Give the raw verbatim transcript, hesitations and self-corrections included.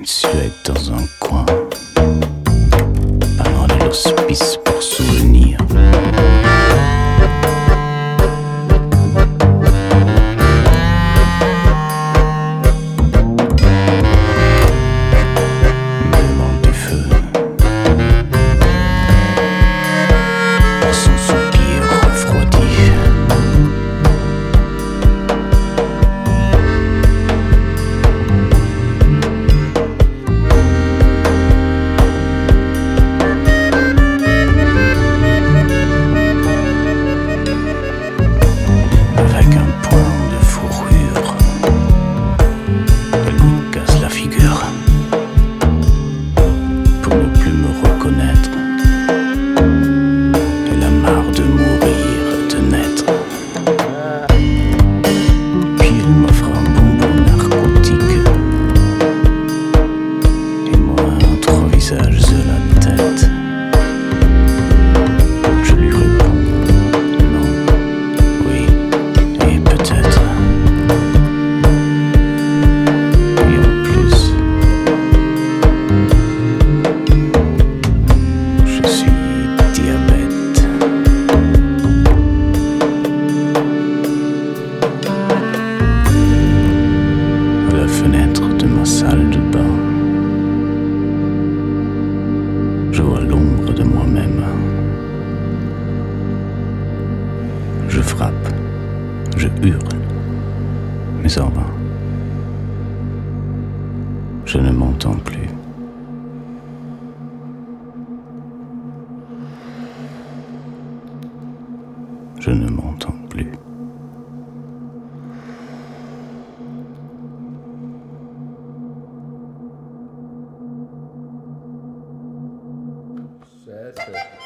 Une Suède dans un coin, pas loin de l'hospice pour souvenir. Demande du feu pour son soupir refroidi. Avec un poing de fourrure, elle me casse la figure pour ne plus me reconnaître. Elle a marre de mourir, de naître. Puis elle m'offre un bonbon narcotique et moi un trois visages de la tête. Je lui réponds non, oui et peut-être. Et en plus, je suis diabète. À la fenêtre de ma salle de bain, je vois l'ombre de moi-même. Je frappe, je hurle, mais en vain. Je ne m'entends plus. Je ne m'entends plus. Certo.